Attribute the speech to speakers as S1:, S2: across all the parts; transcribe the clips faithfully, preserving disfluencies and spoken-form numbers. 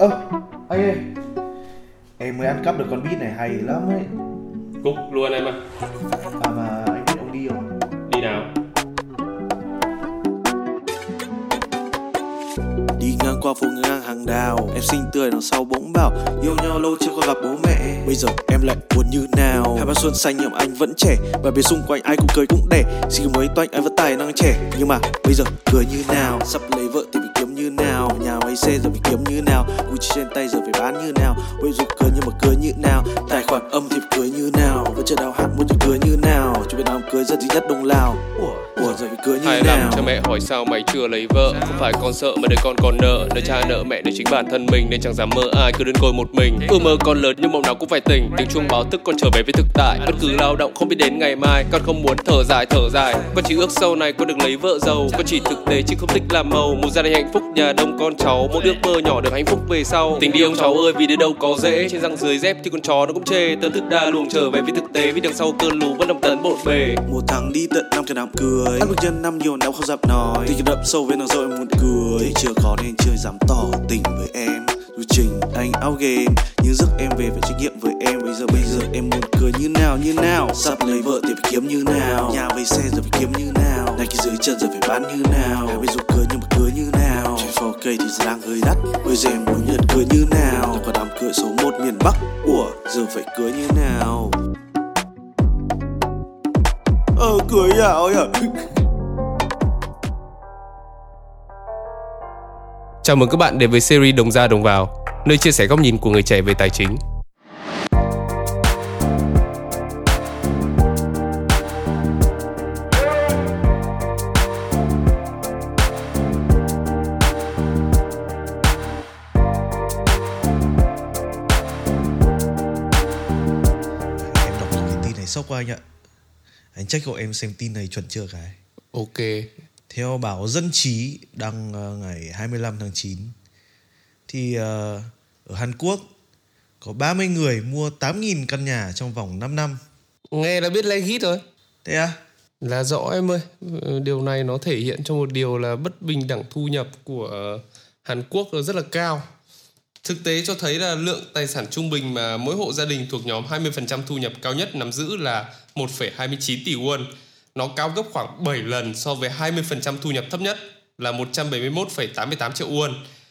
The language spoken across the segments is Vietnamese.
S1: Ơ, anh ơi, em mới ăn cắp được con beat này hay lắm ấy.
S2: Cúc luôn em ạ.
S1: À mà anh biết ông đi không?
S2: Đi nào.
S3: Đi ngang qua phố ngang hàng đào, em xinh tươi đằng sau bỗng bảo yêu nhau lâu chưa có gặp bố mẹ. Bây giờ em lại buồn như nào? Hai ba xuân xanh nhưng anh vẫn trẻ, và bên xung quanh ai cũng cười cũng đẻ. Xin mới toanh anh vẫn tài năng trẻ, nhưng mà bây giờ cười như nào? Sắp lấy vợ thì phải kiếm như nào? Nhà máy xe giờ phải kiếm như nào? Gucci trên tay giờ phải bán như nào? Bây giờ cười nhưng mà cười như nào? Tài khoản âm thì phải cười như nào? Vẫn chưa đào hạn muốn thì cười như nào? Cho Việt Nam cười dân duy nhất Đông Lào. Ủa giờ phải cười như
S2: Hai
S3: nào?
S2: năm cha mẹ hỏi sao mày chưa lấy vợ. Không phải con sợ mà đời con còn nợ. Nơi cha nợ mẹ để chính bản thân mình, nên chẳng dám mơ ai cứ đơn côi một mình. Ước mơ con lớn nhưng mộng nào cũng phải tỉnh. Tiếng chuông báo thức con trở về với thực tại. Bất cứ lao động không biết đến ngày mai. Con không muốn thở dài thở dài. Con chỉ ước sau này con được lấy vợ giàu. Con chỉ thực tế chứ không thích làm màu. Một gia đình hạnh phúc nhà đông con cháu. Một ước mơ nhỏ được hạnh phúc về sau. Tình đi ông cháu ơi vì đến đâu có dễ. Trên răng dưới dép thì con chó nó cũng chê. Tớ thức đa luồng trở về với thực tế. Vì đằng sau cơn lũ vẫn đồng tấn bộn bề.
S3: Một tháng đi tận năm cho năm cười. Ăn một nhân năm nhiều năm không dám nói. Tình đậm sâu với nàng dâu em muốn cười. Thế chưa có nên chưa dám tỏ tình với em. Dù trình anh out game, nhưng giấc em về phải trách nhiệm với em. Bây giờ bây giờ em muốn cười như nào như nào? Sắp lấy vợ thì phải kiếm như nào? Nhà với xe giờ phải kiếm như nào? Này cái dưới chân giờ phải bán như nào? Hai bên dù cười nhưng mà cười như nào? Chuyện phò cây thì giờ đang hơi đắt. Bây giờ em muốn nhận cười như nào? Tôi có đám cưới số một miền Bắc. Ủa giờ phải cưới như nào? Ờ cưới à ôi à.
S2: Chào mừng các bạn đến với series Đồng ra đồng vào, nơi chia sẻ góc nhìn của người trẻ về tài chính.
S1: Em đọc cái tin này sốc quá anh ạ. Anh check hộ em xem tin này chuẩn chưa cái.
S2: Ok.
S1: Theo báo Dân trí đăng uh, ngày hai mươi lăm tháng chín thì uh, ở Hàn Quốc có ba mươi người mua tám nghìn căn nhà trong vòng năm năm.
S2: Nghe là biết legit rồi.
S1: Thế à?
S2: Là rõ em ơi. Điều này nó thể hiện cho một điều là bất bình đẳng thu nhập của Hàn Quốc rất là cao. Thực tế cho thấy là lượng tài sản trung bình mà mỗi hộ gia đình thuộc nhóm hai mươi phần trăm thu nhập cao nhất nắm giữ là một phẩy hai mươi chín tỷ won. Nó cao gấp khoảng bảy lần so với hai mươi phần trăm thu nhập thấp nhất là một trăm bảy mươi mốt phẩy tám mươi tám triệu won.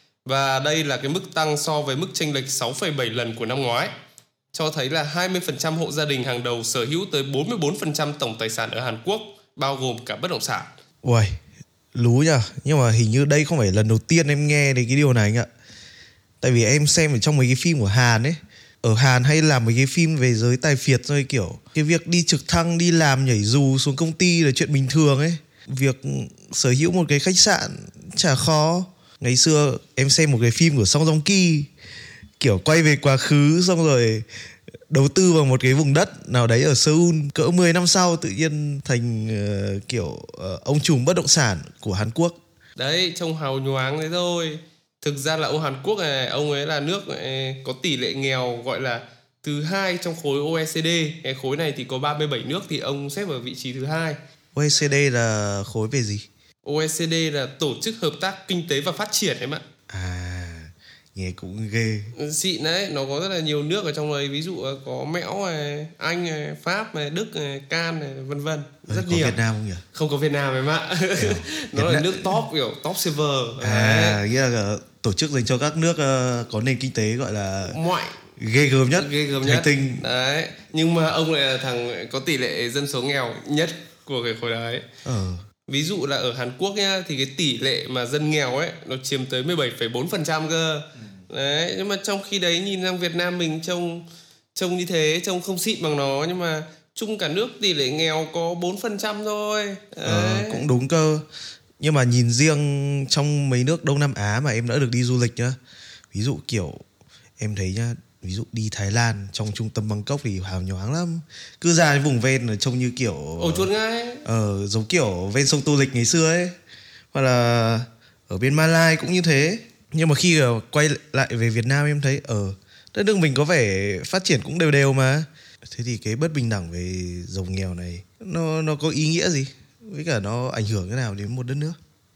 S2: Và đây là cái mức tăng so với mức chênh lệch sáu phẩy bảy lần của năm ngoái. Cho thấy là hai mươi phần trăm hộ gia đình hàng đầu sở hữu tới bốn mươi bốn phần trăm tổng tài sản ở Hàn Quốc, bao gồm cả bất động sản.
S1: Uầy, lú nhờ. Nhưng mà hình như đây không phải lần đầu tiên em nghe đến cái điều này anh ạ. Tại vì em xem ở trong mấy cái phim của Hàn ấy. Ở Hàn hay làm mấy cái phim về giới tài phiệt rồi, kiểu cái việc đi trực thăng, đi làm nhảy dù xuống công ty là chuyện bình thường ấy. Việc sở hữu một cái khách sạn chả khó. Ngày xưa em xem một cái phim của Song Joong Ki, kiểu quay về quá khứ xong rồi đầu tư vào một cái vùng đất nào đấy ở Seoul. Cỡ mười năm sau tự nhiên thành uh, kiểu uh, ông trùm bất động sản của Hàn Quốc.
S2: Đấy, trông hào nhoáng thế thôi. Thực ra là ông Hàn Quốc này, ông ấy là nước có tỷ lệ nghèo gọi là thứ hai trong khối o e xê đê. Cái khối này thì có ba mươi bảy nước thì ông xếp ở vị trí thứ hai.
S1: o e xê đê là khối về gì?
S2: o e xê đê là Tổ chức Hợp tác Kinh tế và Phát triển em ạ.
S1: À, nghe cũng ghê.
S2: Xịn đấy, nó có rất là nhiều nước ở trong đấy. Ví dụ có Mẽo, Anh, Pháp, Đức, Can, vân vân. Rất
S1: có
S2: nhiều.
S1: Việt Nam không nhỉ?
S2: Không có Việt Nam em ạ. Nó là
S1: Nam...
S2: nước top, kiểu top server.
S1: À, nghĩa là tổ chức dành cho các nước uh, có nền kinh tế gọi là
S2: ngoại
S1: ghê gớm nhất,
S2: ghê gớm
S1: hành
S2: nhất.
S1: tinh.
S2: Đấy, nhưng mà ông lại là thằng có tỷ lệ dân số nghèo nhất của cái khối đấy.
S1: Ờ.
S2: Ví dụ là ở Hàn Quốc nhá, thì cái tỷ lệ mà dân nghèo ấy nó chiếm tới mười bảy phẩy bốn phần trăm cơ. Đấy, nhưng mà trong khi đấy nhìn sang Việt Nam mình trông trông như thế, trông không xịn bằng nó, nhưng mà chung cả nước tỷ lệ nghèo có bốn phần trăm thôi. Đấy.
S1: Ờ, cũng đúng cơ. Nhưng mà nhìn riêng trong mấy nước Đông Nam Á mà em đã được đi du lịch nhá, ví dụ kiểu em thấy nhá, ví dụ đi Thái Lan trong trung tâm Bangkok thì hào nhoáng lắm. Cứ ra cái vùng ven là trông như kiểu
S2: Ồ chuột ngay.
S1: Ờ, giống kiểu ven sông Tô Lịch ngày xưa ấy. Hoặc là ở bên Malai cũng như thế. Nhưng mà khi quay lại về Việt Nam em thấy ở đất nước mình có vẻ phát triển cũng đều đều mà. Thế thì cái bất bình đẳng về giàu nghèo này nó nó có ý nghĩa gì? Với cả nó ảnh hưởng thế nào đến một đất nước?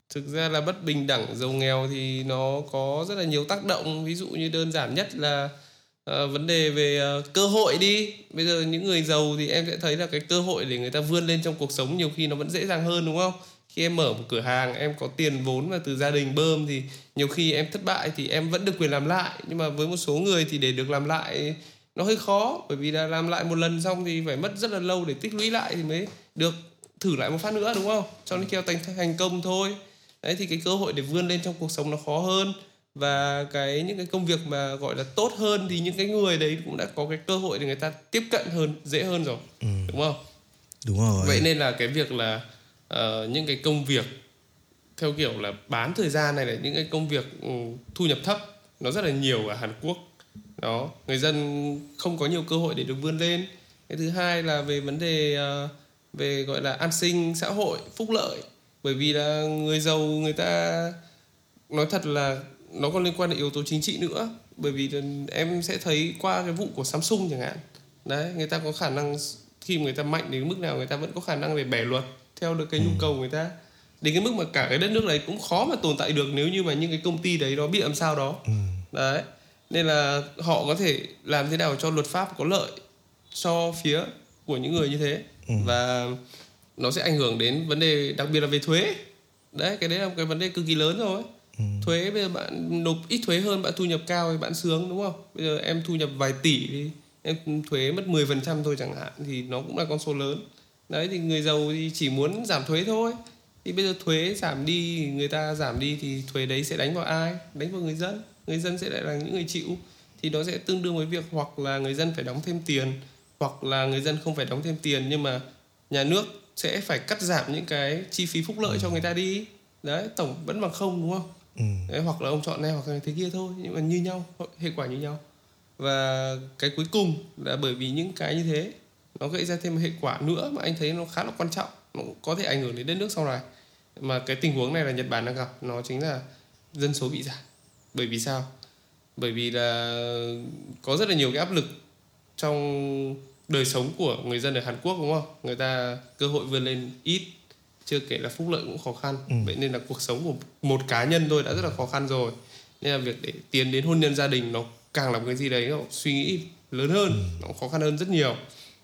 S2: Thực ra là bất bình đẳng giàu nghèo thì nó có rất là nhiều tác động. Ví dụ như đơn giản nhất là uh, vấn đề về uh, cơ hội đi. Bây giờ những người giàu thì em sẽ thấy là cái cơ hội để người ta vươn lên trong cuộc sống nhiều khi nó vẫn dễ dàng hơn, đúng không? Khi em mở một cửa hàng, em có tiền vốn và từ gia đình bơm thì nhiều khi em thất bại thì em vẫn được quyền làm lại. Nhưng mà với một số người thì để được làm lại nó hơi khó, bởi vì là làm lại một lần xong thì phải mất rất là lâu để tích lũy lại thì mới được thử lại một phát nữa, đúng không? Cho đến khi thành thành công thôi. Đấy, thì cái cơ hội để vươn lên trong cuộc sống nó khó hơn. Và cái những cái công việc mà gọi là tốt hơn thì những cái người đấy cũng đã có cái cơ hội để người ta tiếp cận hơn, dễ hơn rồi, ừ. đúng không?
S1: Đúng rồi.
S2: Vậy nên là cái việc là uh, những cái công việc theo kiểu là bán thời gian này là những cái công việc um, thu nhập thấp nó rất là nhiều ở Hàn Quốc. Đó, người dân không có nhiều cơ hội để được vươn lên. Cái thứ hai là về vấn đề uh, về gọi là an sinh xã hội, phúc lợi. Bởi vì là người giàu người ta nói thật là nó còn liên quan đến yếu tố chính trị nữa. Bởi vì em sẽ thấy qua cái vụ của Samsung chẳng hạn. Đấy, người ta có khả năng khi người ta mạnh đến mức nào người ta vẫn có khả năng để bẻ luật theo được cái nhu cầu của người ta. Đến cái mức mà cả cái đất nước đấy cũng khó mà tồn tại được nếu như mà những cái công ty đấy nó bị làm sao đó. Đấy, nên là họ có thể làm thế nào cho luật pháp có lợi cho phía của những người như thế. Và nó sẽ ảnh hưởng đến vấn đề đặc biệt là về thuế. Đấy, cái đấy là một cái vấn đề cực kỳ lớn rồi. ừ. Thuế bây giờ bạn nộp ít thuế hơn, bạn thu nhập cao thì bạn sướng, đúng không? Bây giờ em thu nhập vài tỷ thì em thuế mất mười phần trăm thôi chẳng hạn, thì nó cũng là con số lớn. Đấy, thì người giàu thì chỉ muốn giảm thuế thôi. Thì bây giờ thuế giảm đi, người ta giảm đi thì thuế đấy sẽ đánh vào ai? Đánh vào người dân. Người dân sẽ lại là những người chịu. Thì nó sẽ tương đương với việc hoặc là người dân phải đóng thêm tiền, hoặc là người dân không phải đóng thêm tiền nhưng mà nhà nước sẽ phải cắt giảm những cái chi phí phúc lợi ừ. cho người ta đi. Đấy, tổng vẫn bằng không, đúng không? ừ. Đấy, hoặc là ông chọn này hoặc là thế kia thôi, nhưng mà như nhau, hệ quả như nhau. Và cái cuối cùng là bởi vì những cái như thế nó gây ra thêm một hệ quả nữa mà anh thấy nó khá là quan trọng, nó có thể ảnh hưởng đến đất nước sau này. Mà cái tình huống này là Nhật Bản đang gặp, nó chính là dân số bị giảm. Bởi vì sao? Bởi vì là có rất là nhiều cái áp lực trong đời sống của người dân ở Hàn Quốc, đúng không? Người ta cơ hội vươn lên ít, chưa kể là phúc lợi cũng khó khăn. ừ. Vậy nên là cuộc sống của một cá nhân thôi đã rất là khó khăn rồi. Nên là việc để tiến đến hôn nhân gia đình nó càng là một cái gì đấy nó suy nghĩ lớn hơn, ừ. nó khó khăn hơn rất nhiều.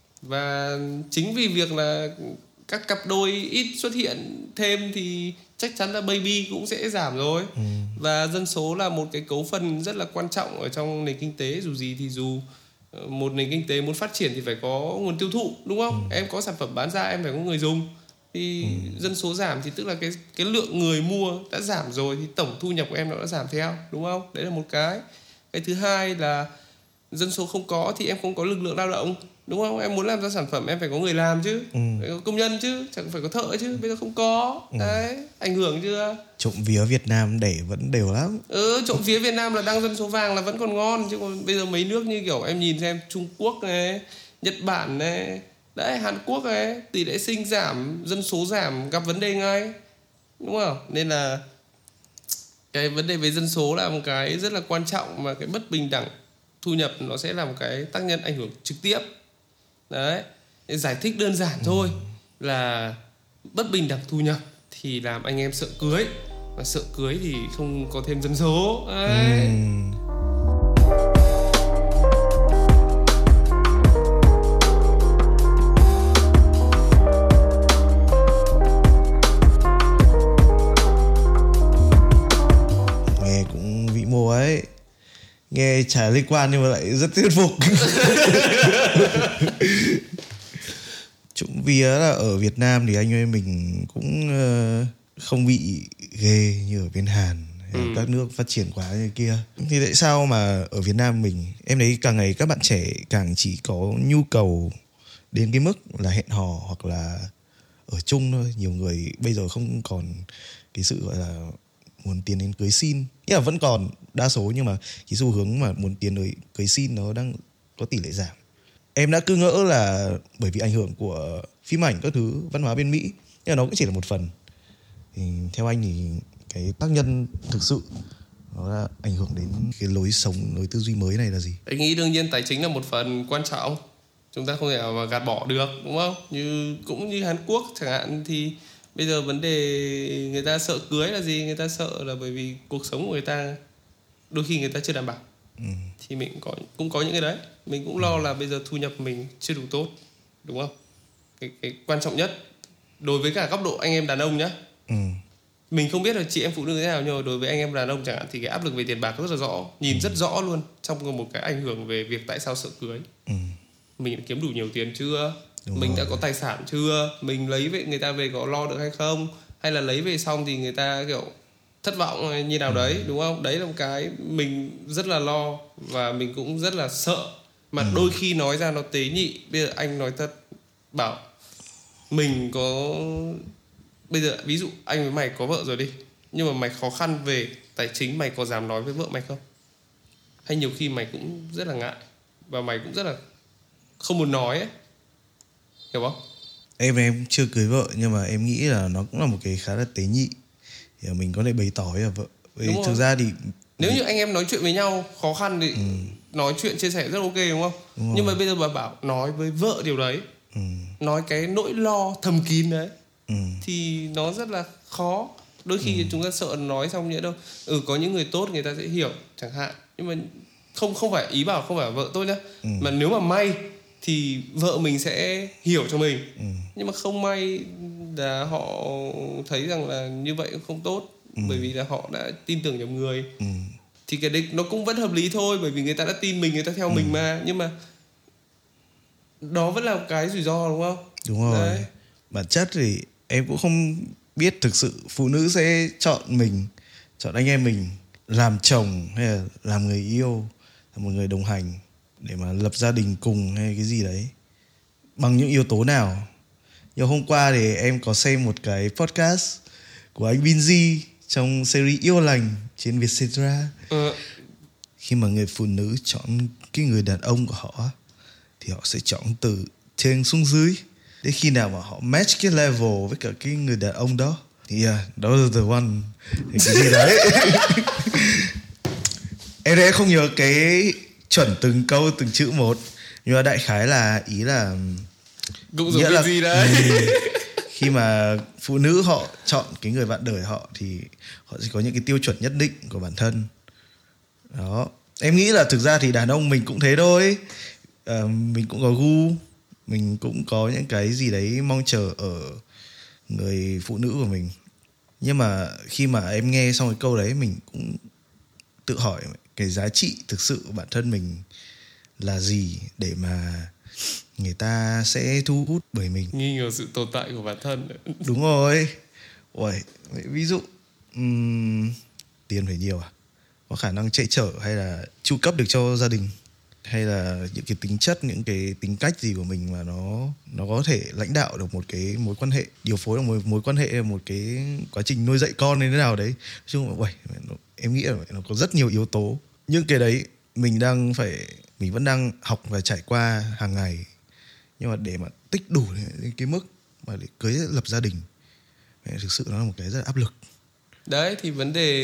S2: Và chính vì việc là các cặp đôi ít xuất hiện thêm thì chắc chắn là baby cũng sẽ giảm rồi. ừ. Và dân số là một cái cấu phần rất là quan trọng ở trong nền kinh tế. Dù gì thì dù một nền kinh tế muốn phát triển thì phải có nguồn tiêu thụ, đúng không? ừ. Em có sản phẩm bán ra, em phải có người dùng. Thì ừ. dân số giảm thì tức là cái, cái lượng người mua đã giảm rồi, thì tổng thu nhập của em nó đã giảm theo, đúng không? Đấy là một cái. Cái thứ hai là dân số không có thì em không có lực lượng lao động, đúng không? Em muốn làm ra sản phẩm em phải có người làm chứ, ừ. phải có công nhân chứ, chẳng phải có thợ chứ. Bây giờ không có. ừ. Đấy, ảnh hưởng chưa?
S1: Trộm vía Việt Nam đẻ vẫn đều lắm.
S2: Ừ, trộm vía Việt Nam là đang dân số vàng là vẫn còn ngon. Chứ còn bây giờ mấy nước như kiểu em nhìn xem Trung Quốc này, Nhật Bản này, đấy, Hàn Quốc này, tỷ lệ sinh giảm, dân số giảm, gặp vấn đề ngay, đúng không? Nên là cái vấn đề về dân số là một cái rất là quan trọng, mà cái bất bình đẳng thu nhập nó sẽ là một cái tác nhân ảnh hưởng trực tiếp. Đấy, giải thích đơn giản thôi là bất bình đẳng thu nhập thì làm anh em sợ cưới, và sợ cưới thì không có thêm dân số. Đấy. Ừ.
S1: Nghe cũng vĩ mô ấy, nghe chả liên quan nhưng mà lại rất thuyết phục. Trộm vía là ở Việt Nam thì anh ơi mình cũng uh, không bị ghê như ở bên Hàn, ừ. các nước phát triển quá như kia. Thì tại sao mà ở Việt Nam mình, em thấy càng ngày các bạn trẻ càng chỉ có nhu cầu đến cái mức là hẹn hò hoặc là ở chung thôi. Nhiều người bây giờ không còn cái sự gọi là muốn tiến đến cưới xin, nghĩa là vẫn còn đa số, nhưng mà cái xu hướng mà muốn tiến tới cưới xin nó đang có tỷ lệ giảm. Em đã cứ ngỡ là bởi vì ảnh hưởng của phim ảnh các thứ, văn hóa bên Mỹ, nhưng mà nó cũng chỉ là một phần. Thì theo anh thì cái tác nhân thực sự nó là ảnh hưởng đến cái lối sống, lối tư duy mới này là gì?
S2: Anh nghĩ đương nhiên tài chính là một phần quan trọng, chúng ta không thể mà gạt bỏ được, đúng không? Như cũng như Hàn Quốc chẳng hạn, thì Bây giờ vấn đề người ta sợ cưới là gì? Người ta sợ là bởi vì cuộc sống của người ta đôi khi người ta chưa đảm bảo.
S1: Ừ.
S2: Thì mình cũng có, cũng có những cái đấy. Mình cũng lo là bây giờ thu nhập mình chưa đủ tốt, đúng không? Cái, cái quan trọng nhất đối với cả góc độ anh em đàn ông nhá.
S1: Ừ.
S2: Mình không biết là chị em phụ nữ thế nào, nhưng mà đối với anh em đàn ông chẳng hạn thì cái áp lực về tiền bạc rất là rõ, nhìn ừ. rất rõ luôn trong một cái ảnh hưởng về việc tại sao sợ cưới.
S1: Ừ.
S2: Mình đã kiếm đủ nhiều tiền chưa?
S1: Đúng
S2: mình
S1: rồi.
S2: đã có tài sản chưa? Mình lấy về người ta về có lo được hay không? Hay là lấy về xong thì người ta kiểu thất vọng như nào ừ. đấy, đúng không? Đấy là một cái mình rất là lo và mình cũng rất là sợ. Mà ừ. đôi khi nói ra nó tế nhị. Bây giờ anh nói thật, bảo mình có... Bây giờ ví dụ anh với mày có vợ rồi đi, nhưng mà mày khó khăn về tài chính, mày có dám nói với vợ mày không? Hay nhiều khi mày cũng rất là ngại và mày cũng rất là không muốn nói ấy, hiểu không?
S1: Em em chưa cưới vợ nhưng mà em nghĩ là nó cũng là một cái khá là tế nhị thì mình có thể bày tỏ với vợ. Vì thực ra thì
S2: nếu như anh em nói chuyện với nhau khó khăn thì ừ. nói chuyện chia sẻ rất ok, đúng không? Đúng nhưng mà bây giờ bà bảo nói với vợ điều đấy, ừ. nói cái nỗi lo thầm kín đấy, ừ. thì nó rất là khó. Đôi khi ừ. chúng ta sợ nói xong nhỡ đâu. Ừ, có những người tốt người ta sẽ hiểu chẳng hạn, nhưng mà không không phải ý bảo không phải vợ tôi nhá, ừ. mà nếu mà may thì vợ mình sẽ hiểu cho mình, ừ. nhưng mà không may là họ thấy rằng là như vậy cũng không tốt, ừ. bởi vì là họ đã tin tưởng nhầm người, ừ. thì cái đấy nó cũng vẫn hợp lý thôi, bởi vì người ta đã tin mình, người ta theo ừ. mình mà, nhưng mà đó vẫn là cái rủi ro, đúng không?
S1: Đúng rồi. Đấy. Bản chất thì em cũng không biết thực sự phụ nữ sẽ chọn mình, chọn anh em mình làm chồng hay là làm người yêu, là một người đồng hành để mà lập gia đình cùng hay cái gì đấy bằng những yếu tố nào. Nhưng hôm qua thì em có xem một cái podcast của anh Binz trong series Yêu Lành trên Vietcetera. ừ. Khi mà người phụ nữ chọn cái người đàn ông của họ thì họ sẽ chọn từ trên xuống dưới, đến khi nào mà họ match cái level với cả cái người đàn ông đó thì yeah, đó là the one thì cái gì đấy. Em đấy không nhớ cái chuẩn từng câu từng chữ một, nhưng mà đại khái là ý là
S2: cũng giống cái gì đấy.
S1: Khi mà phụ nữ họ chọn cái người bạn đời họ thì họ sẽ có những cái tiêu chuẩn nhất định của bản thân đó. Em nghĩ là thực ra thì đàn ông mình cũng thế thôi, à, mình cũng có gu, mình cũng có những cái gì đấy mong chờ ở người phụ nữ của mình. Nhưng mà khi mà em nghe xong cái câu đấy, mình cũng tự hỏi cái giá trị thực sự của bản thân mình là gì để mà người ta sẽ thu hút bởi mình.
S2: Nghi ngờ sự tồn tại của bản thân.
S1: Đúng rồi. Ôi, ví dụ um, tiền phải nhiều à? Có khả năng chạy chở hay là chu cấp được cho gia đình, hay là những cái tính chất, những cái tính cách gì của mình mà nó nó có thể lãnh đạo được một cái mối quan hệ, điều phối được một mối quan hệ, một cái quá trình nuôi dạy con như thế nào đấy. Nói chung là uầy, em nghĩ là nó có rất nhiều yếu tố. Nhưng cái đấy mình đang phải mình vẫn đang học và trải qua hàng ngày. Nhưng mà để mà tích đủ đến cái mức mà để cưới lập gia đình, thực sự nó là một cái rất là áp lực.
S2: Đấy thì vấn đề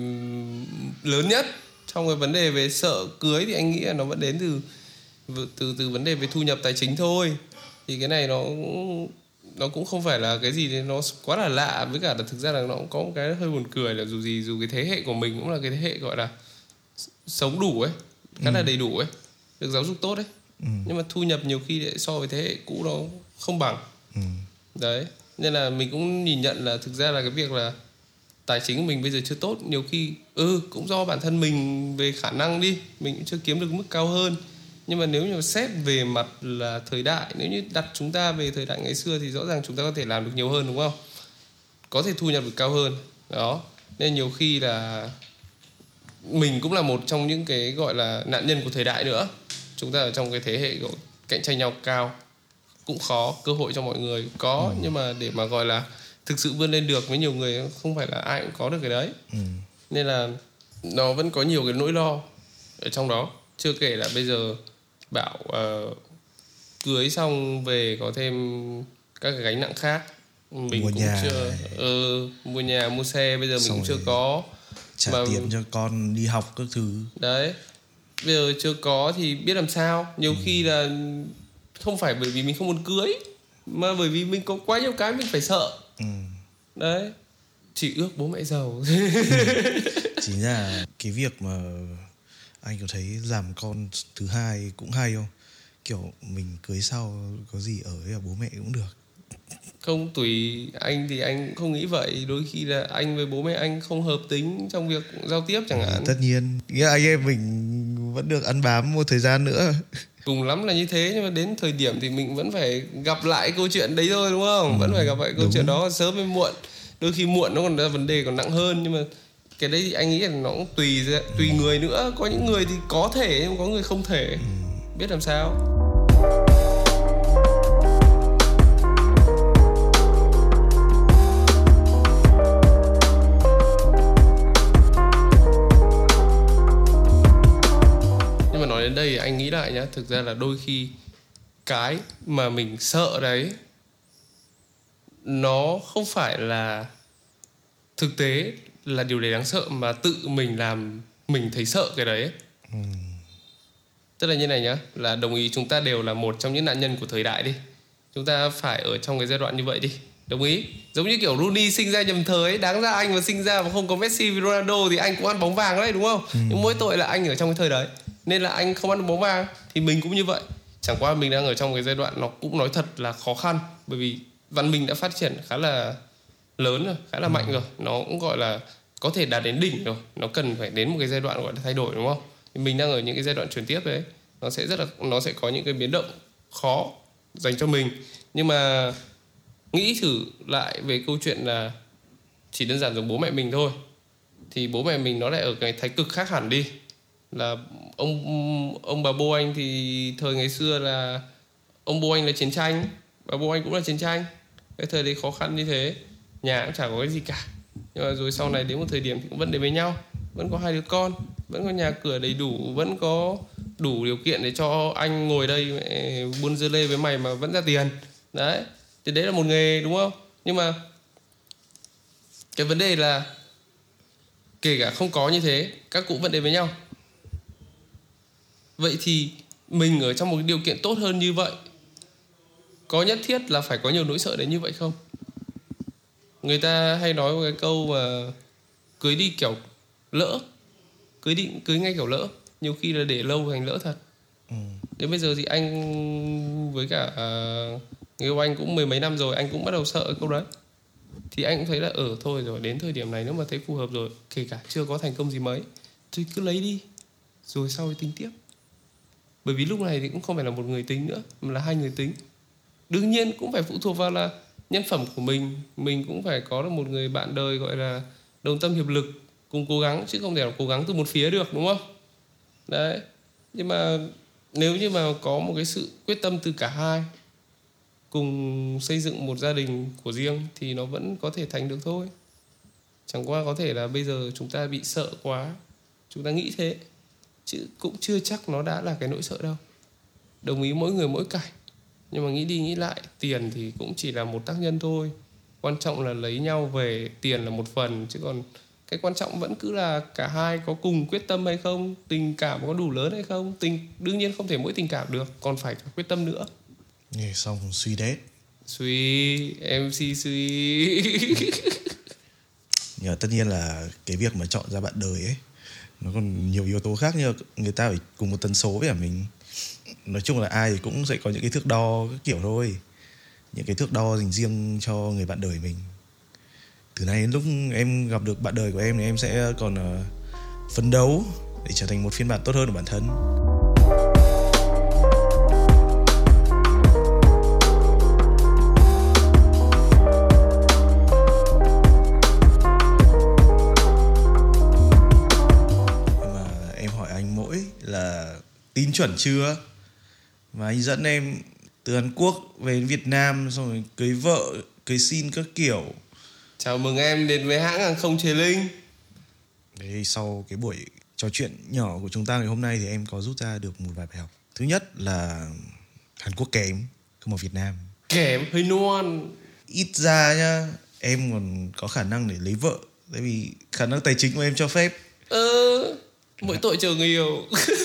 S2: lớn nhất trong cái vấn đề về sợ cưới thì anh nghĩ là nó vẫn đến từ từ từ vấn đề về thu nhập tài chính thôi. Thì cái này nó cũng, nó cũng không phải là cái gì đấy nó quá là lạ, với cả là thực ra là nó cũng có một cái hơi buồn cười là dù gì dù cái thế hệ của mình cũng là cái thế hệ gọi là sống đủ ấy, khá ừ. là đầy đủ ấy, được giáo dục tốt ấy, ừ. nhưng mà thu nhập nhiều khi so với thế hệ cũ nó không bằng, ừ. đấy nên là mình cũng nhìn nhận là thực ra là cái việc là tài chính của mình bây giờ chưa tốt, nhiều khi ừ cũng do bản thân mình về khả năng đi, mình cũng chưa kiếm được mức cao hơn. Nhưng mà nếu như xét về mặt là thời đại, nếu như đặt chúng ta về thời đại ngày xưa thì rõ ràng chúng ta có thể làm được nhiều hơn, đúng không? Có thể thu nhập được cao hơn đó. Nên nhiều khi là mình cũng là một trong những cái gọi là nạn nhân của thời đại nữa. Chúng ta ở trong cái thế hệ gọi cạnh tranh nhau cao, cũng khó, cơ hội cho mọi người có, ừ. nhưng mà để mà gọi là thực sự vươn lên được với nhiều người không phải là ai cũng có được cái đấy, ừ. nên là nó vẫn có nhiều cái nỗi lo ở trong đó. Chưa kể là bây giờ bảo uh, cưới xong về có thêm các cái gánh nặng khác, mình mua cũng nhà chưa uh, mua nhà mua xe bây giờ mình xong cũng chưa có,
S1: trả
S2: mà
S1: tiền cho con đi học các thứ
S2: đấy, bây giờ chưa có thì biết làm sao. Nhiều ừ. khi là không phải bởi vì mình không muốn cưới, mà bởi vì mình có quá nhiều cái mình phải sợ, ừ. Đấy, chỉ ước bố mẹ giàu.
S1: Chính là cái việc mà anh có thấy làm con thứ hai cũng hay không? Kiểu mình cưới sau có gì ở với bố mẹ cũng được.
S2: Không, tùy anh thì anh cũng không nghĩ vậy. Đôi khi là anh với bố mẹ anh không hợp tính trong việc giao tiếp chẳng hạn.
S1: Ừ, tất nhiên, nghĩa anh em mình vẫn được ăn bám một thời gian nữa.
S2: Cùng lắm là như thế, nhưng mà đến thời điểm thì mình vẫn phải gặp lại câu chuyện đấy thôi, đúng không? Ừ, vẫn phải gặp lại câu đúng. chuyện đó sớm hay muộn. Đôi khi muộn nó còn là vấn đề còn nặng hơn, nhưng mà cái đấy thì anh nghĩ là nó cũng tùy tùy ừ. người nữa. Có những người thì có thể nhưng có người không thể. Ừ. Biết làm sao. Nhưng mà nói đến đây anh nghĩ lại nhá, thực ra là đôi khi cái mà mình sợ đấy nó không phải là thực tế là điều đấy đáng sợ, mà tự mình làm mình thấy sợ cái đấy. Ừ. Tức là như này nhá, là đồng ý chúng ta đều là một trong những nạn nhân của thời đại đi. Chúng ta phải ở trong cái giai đoạn như vậy đi. Đồng ý. Giống như kiểu Rooney sinh ra nhầm thời ấy. Đáng ra anh mà sinh ra mà không có Messi với Ronaldo thì anh cũng ăn bóng vàng đấy, đúng không? Ừ. Nhưng mỗi tội là anh ở trong cái thời đấy, nên là anh không ăn được bóng vàng. Thì mình cũng như vậy. Chẳng qua mình đang ở trong cái giai đoạn nó cũng nói thật là khó khăn. Bởi vì văn minh đã phát triển khá là lớn rồi, khá là ừ. mạnh rồi. Nó cũng gọi là có thể đạt đến đỉnh rồi. Nó cần phải đến một cái giai đoạn gọi là thay đổi, đúng không? Thì mình đang ở những cái giai đoạn chuyển tiếp đấy. Nó sẽ rất là nó sẽ có những cái biến động khó dành cho mình. Nhưng mà nghĩ thử lại về câu chuyện là chỉ đơn giản giống bố mẹ mình thôi, thì bố mẹ mình nó lại ở cái thái cực khác hẳn đi. Là ông ông bà bố anh thì thời ngày xưa là ông bố anh là chiến tranh, bà bố anh cũng là chiến tranh. Cái thời đấy khó khăn như thế, nhà cũng chả có cái gì cả. Nhưng mà rồi sau này đến một thời điểm thì cũng vẫn đến với nhau, vẫn có hai đứa con, vẫn có nhà cửa đầy đủ, vẫn có đủ điều kiện để cho anh ngồi đây mẹ buôn dưa lê với mày mà vẫn ra tiền. Đấy, thì đấy là một nghề, đúng không? Nhưng mà cái vấn đề là kể cả không có như thế, các cụ vẫn đến với nhau. Vậy thì mình ở trong một điều kiện tốt hơn như vậy, có nhất thiết là phải có nhiều nỗi sợ đến như vậy không? Người ta hay nói một cái câu mà cưới đi kiểu lỡ, cưới đi cưới ngay kiểu lỡ, nhiều khi là để lâu thành lỡ thật. Ừ. Đến bây giờ thì anh với cả uh, người yêu anh cũng mười mấy năm rồi, anh cũng bắt đầu sợ cái câu đấy. Thì anh cũng thấy là ở ừ, thôi rồi, đến thời điểm này nếu mà thấy phù hợp rồi, kể cả chưa có thành công gì mấy thì cứ lấy đi, rồi sau thì tính tiếp. Bởi vì lúc này thì cũng không phải là một người tính nữa, mà là hai người tính. Đương nhiên cũng phải phụ thuộc vào là nhân phẩm của mình. Mình cũng phải có được một người bạn đời gọi là đồng tâm hiệp lực, cùng cố gắng, chứ không thể là cố gắng từ một phía được, đúng không? Đấy. Nhưng mà nếu như mà có một cái sự quyết tâm từ cả hai, cùng xây dựng một gia đình của riêng, thì nó vẫn có thể thành được thôi. Chẳng qua có thể là bây giờ chúng ta bị sợ quá, chúng ta nghĩ thế, chứ cũng chưa chắc nó đã là cái nỗi sợ đâu. Đồng ý mỗi người mỗi cảnh. Nhưng mà nghĩ đi nghĩ lại, tiền thì cũng chỉ là một tác nhân thôi. Quan trọng là lấy nhau về, tiền là một phần, chứ còn cái quan trọng vẫn cứ là cả hai có cùng quyết tâm hay không, tình cảm có đủ lớn hay không. Tình đương nhiên không thể mỗi tình cảm được, còn phải có quyết tâm nữa.
S1: Nghe xong suy đét.
S2: Suy, em xê suy.
S1: Nhưng tất nhiên là cái việc mà chọn ra bạn đời ấy, nó còn nhiều yếu tố khác, như người ta phải cùng một tần số với cả mình. Nói chung là ai thì cũng sẽ có những cái thước đo các kiểu thôi, những cái thước đo dành riêng cho người bạn đời mình. Từ nay đến lúc em gặp được bạn đời của em thì em sẽ còn uh, phấn đấu để trở thành một phiên bản tốt hơn của bản thân. Nhưng mà em hỏi anh mỗi là tin chuẩn chưa, mà anh dẫn em từ Hàn Quốc về đến Việt Nam, xong rồi cưới vợ, cưới xin các kiểu.
S2: Chào mừng em đến với hãng hàng không Chế Linh.
S1: Đấy, sau cái buổi trò chuyện nhỏ của chúng ta ngày hôm nay thì em có rút ra được một vài bài học. Thứ nhất là Hàn Quốc kém, không ở Việt Nam.
S2: Kém, hơi non.
S1: Ít ra nhá, em còn có khả năng để lấy vợ, tại vì khả năng tài chính của em cho phép.
S2: Ờ, mỗi tội chờ người yêu.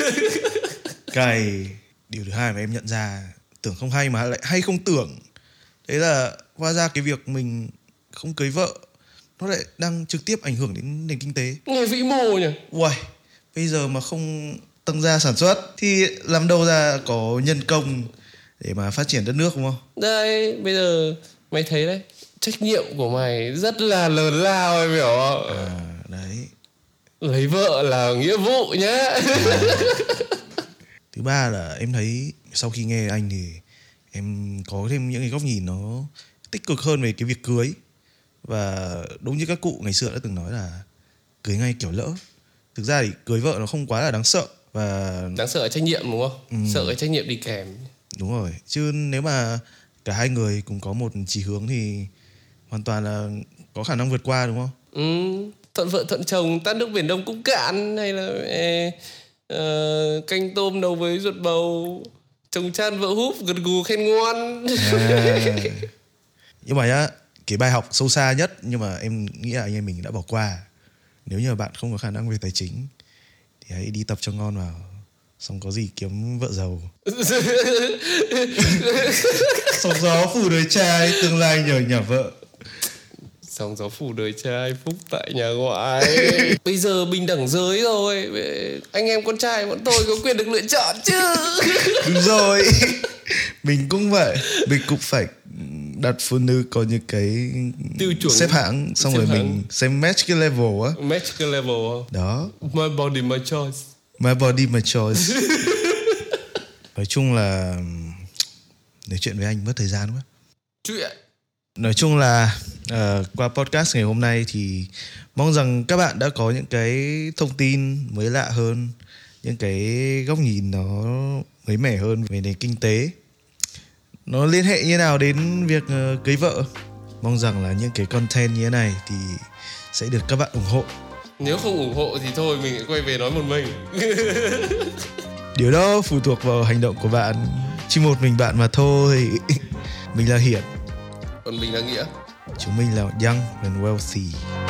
S1: Cái điều thứ hai mà em nhận ra, tưởng không hay mà lại hay không tưởng, đấy là hóa ra cái việc mình không cưới vợ nó lại đang trực tiếp ảnh hưởng đến nền kinh tế.
S2: Nghe vĩ mô nhỉ.
S1: Uầy, bây giờ mà không tăng gia sản xuất thì làm đâu ra có nhân công để mà phát triển đất nước, đúng không?
S2: Đây, bây giờ mày thấy đấy, trách nhiệm của mày rất là lớn lao, em hiểu không?
S1: À, đấy.
S2: Lấy vợ là nghĩa vụ nhá.
S1: Thứ ba là em thấy sau khi nghe anh thì em có thêm những cái góc nhìn nó tích cực hơn về cái việc cưới. Và đúng như các cụ ngày xưa đã từng nói là cưới ngay kiểu lỡ. Thực ra thì cưới vợ nó không quá là đáng sợ. Và
S2: đáng sợ là trách nhiệm, đúng không? Ừ. Sợ cái trách nhiệm đi kèm.
S1: Đúng rồi. Chứ nếu mà cả hai người cùng có một chí hướng thì hoàn toàn là có khả năng vượt qua, đúng không?
S2: Ừ. Thuận vợ thuận chồng, tát nước biển Đông cũng cạn. Hay là eh, uh, canh tôm nấu với ruột bầu, chồng chan vợ húp, gật gù khen ngon.
S1: À. Nhưng mà nhá, cái bài học sâu xa nhất nhưng mà em nghĩ là anh em mình đã bỏ qua. Nếu như bạn không có khả năng về tài chính thì hãy đi tập cho ngon vào, xong có gì kiếm vợ giàu. Sóng gió phủ đời trai, tương lai nhờ nhà vợ.
S2: Sóng gió phủ đời trai, phúc tại nhà ngoại. Bây giờ bình đẳng giới rồi, anh em con trai bọn tôi có quyền được lựa chọn chứ.
S1: Đúng rồi. Mình cũng vậy. Mình cũng phải đặt phụ nữ có những cái
S2: tiêu chuẩn
S1: xếp hạng, xong xếp rồi hạng. Mình xem match cái level á.
S2: Match cái level
S1: đó.
S2: My body my choice.
S1: My body my choice. Nói chung là nói chuyện với anh mất thời gian quá.
S2: Chuyện
S1: Nói chung là uh, qua podcast ngày hôm nay thì mong rằng các bạn đã có những cái thông tin mới lạ hơn, những cái góc nhìn nó mới mẻ hơn về nền kinh tế, nó liên hệ như nào đến việc uh, cưới vợ. Mong rằng là những cái content như thế này thì sẽ được các bạn ủng hộ.
S2: Nếu không ủng hộ thì thôi mình lại quay về nói một mình.
S1: Điều đó phụ thuộc vào hành động của bạn, chỉ một mình bạn mà thôi. Mình là Hiển.
S2: Còn mình là Nghĩa.
S1: Chúng mình là Young and Wealthy.